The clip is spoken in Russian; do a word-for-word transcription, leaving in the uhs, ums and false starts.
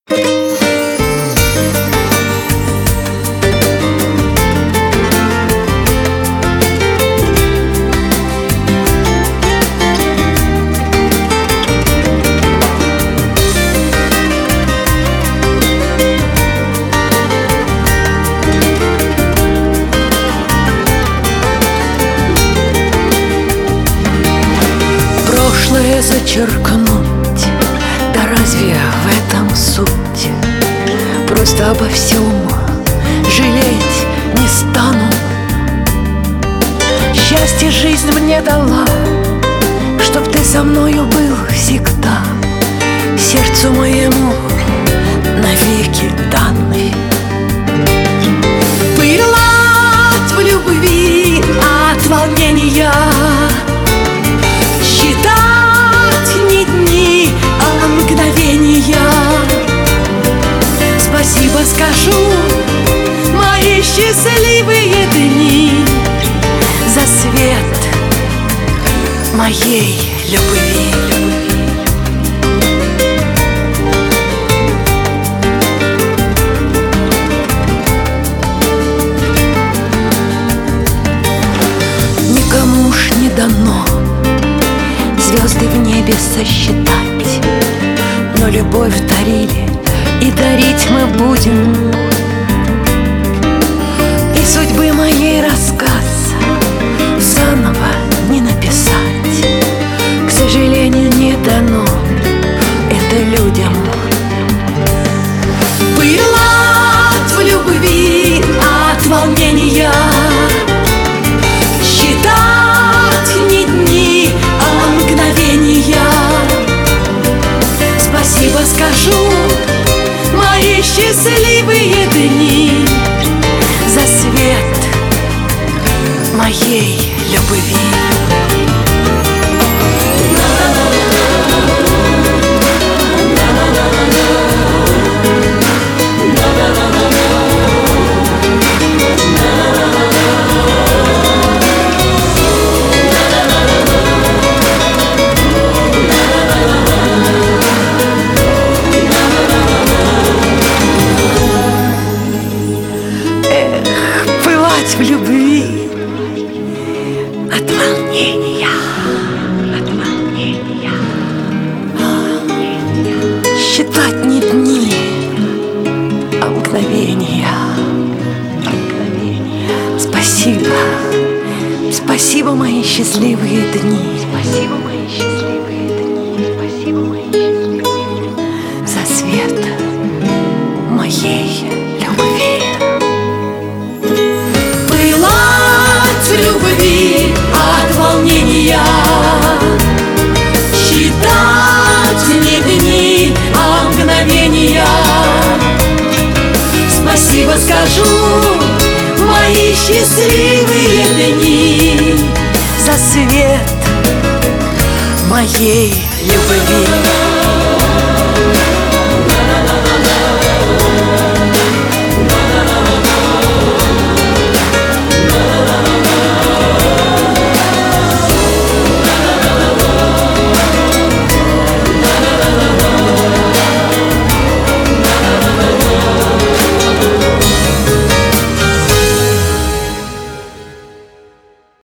Прошлое зачеркнуть, да разве в этом суть? Просто обо всем жалеть не стану. Счастье жизнь мне дала, чтоб ты со мною был всегда, сердцу моему навеки данный. Пылать в любви от волнения, считать не дни, а мгновения. Спасибо скажу, мои счастливые дни, за свет моей любви. Никому ж не дано звезды в небе сосчитать, но любовь дарили и дарить мы будем. И судьбы моей рассказ заново не написать, к сожалению, не дано это людям. Пылать в любви от волнения, считать не дни, а мгновения. Спасибо скажу, мои счастливые дни, за свет моей любви. В любви от волнения, от волнения, считать не дни, а мгновения, мгновения. Спасибо, спасибо, мои счастливые дни, спасибо, мои счастливые дни, спасибо, мои счастливые дни, за свет моей любви. Любви от волнения, считать не дни, а мгновения. Спасибо скажу, мои счастливые дни, за свет моей любви.